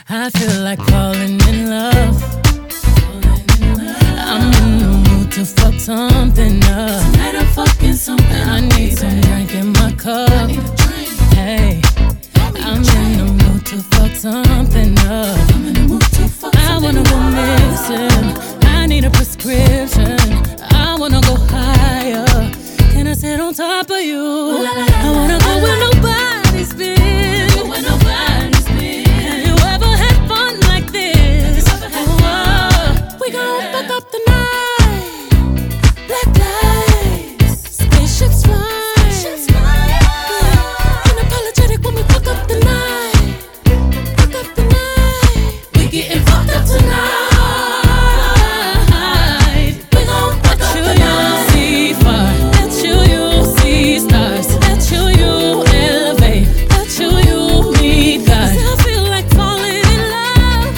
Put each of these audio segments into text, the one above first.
I feel like falling in love. I'm in the mood to fuck something up. Tonight I'm fucking something. I need some drink in my cup. Hey, I'm in the mood to fuck something up. I wanna go missing. I need a prescription. I wanna go higher. Can I sit on top of you? I wanna go where nobody's been. Have you ever had fun like this? We gon' fuck up the night. Black lights, spaceships fly. Unapologetic when we fuck up the night. Fuck up the night. We getting fucked up tonight. We gon' fuck up the night. See far, that's you see stars. That's you elevate. That's you meet God. 'Cause I feel like falling in love.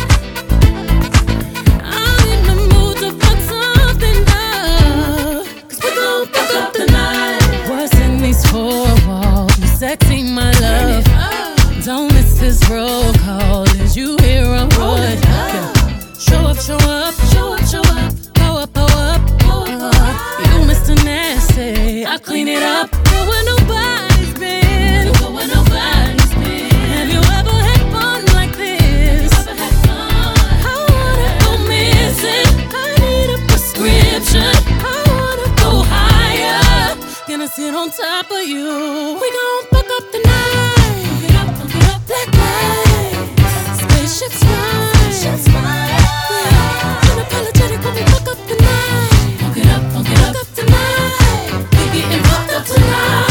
I'm in the mood to fuck something up. 'Cause we gon' fuck up the night. What's in these four walls? You sexy, my love. Don't miss this roll call. Is you here or what? Yeah. Show up, show up, show up, show up. Pow up, pow up, pow up. You Mr. Nasty, I clean it up. Go where nobody's been. Go where nobody's been. Have you ever had fun like this? Ever had fun? I wanna go missing. I need a prescription. I wanna go higher. Can I sit on top of you? We gon' fuck up the night. Black lights, spaceships fly. Unapologetic when we fuck up the night. Funk it up, funk it Fuck up. up the night. We getting fucked up tonight.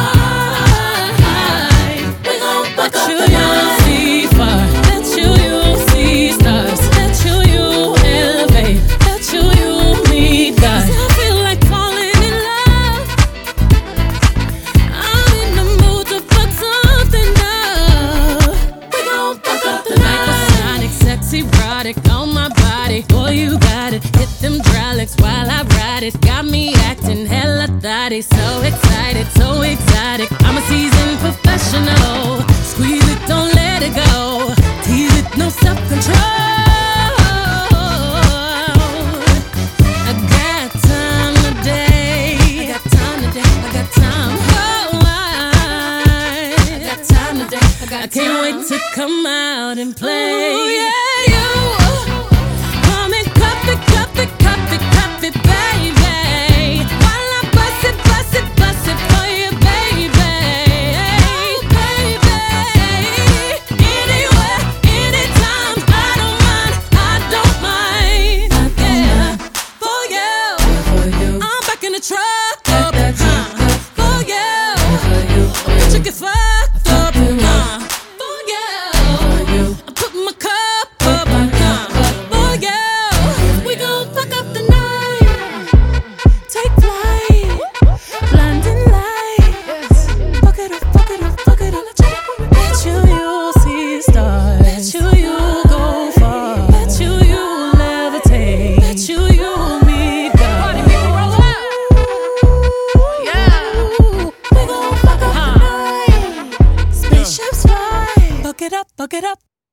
We gon' fuck up the night. See far. That's you see stars. That's you elevate. That's you meet God. 'Cause I feel like falling in love. I'm in the mood to fuck something up. We gon' fuck up the night. Hypersonic, sexy, erotic on my body. Boy, you got it. Hit them hydraulics while I ride it. Got me acting hella thotty. So excited, so exotic. I'm a seasoned professional. Squeeze it, don't let it go. Tease it, no self-control. I got time today. I got time today. I got time. Oh, I got time today. I can't wait to come out and play. Ooh, yeah, you. Come and cup it, baby. While I bust it for you, baby. Baby. Anywhere, anytime, I don't mind. Yeah, for you. I'm back in the truck. For you. Chicken fry.